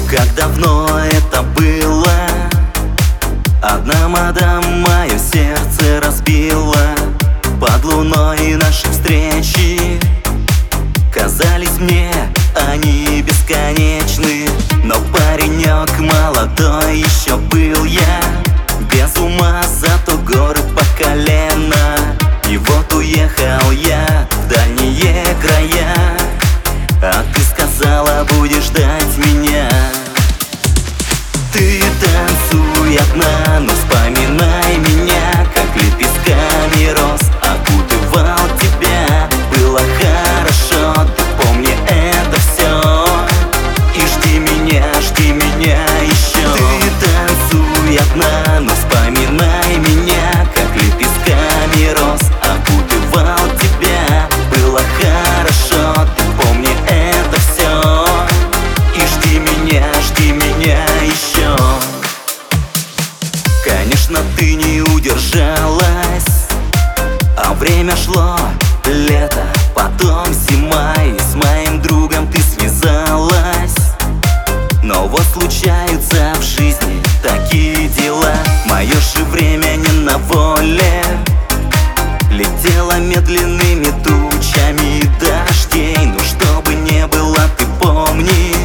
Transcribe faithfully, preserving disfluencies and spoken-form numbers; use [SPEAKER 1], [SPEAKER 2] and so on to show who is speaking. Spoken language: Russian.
[SPEAKER 1] Как давно это было? Одна мадам мое сердце разбила. Под луной наши встречи казались мне они бесконечны. Но паренек молодой еще был я, без ума, зато горы по колено. И вот уехал я в дальние края, а ты сказала, будешь ждать меня. Ты танцуй одна, но вспоминай меня, как лепестками роз окутывал тебя. Было хорошо, ты помни это все, и жди меня, жди меня еще. Ты танцуй одна, но вспоминай меня, как лепестками роз окутывал тебя. Было хорошо, ты помни это все, и жди меня, жди меня еще. Конечно, ты не удержалась, а время шло, лето, потом зима, и с моим другом ты связалась. Но вот случаются в жизни такие дела. Мое же время не на воле, летело медленными тучами дождей. Но что бы не было, ты помни,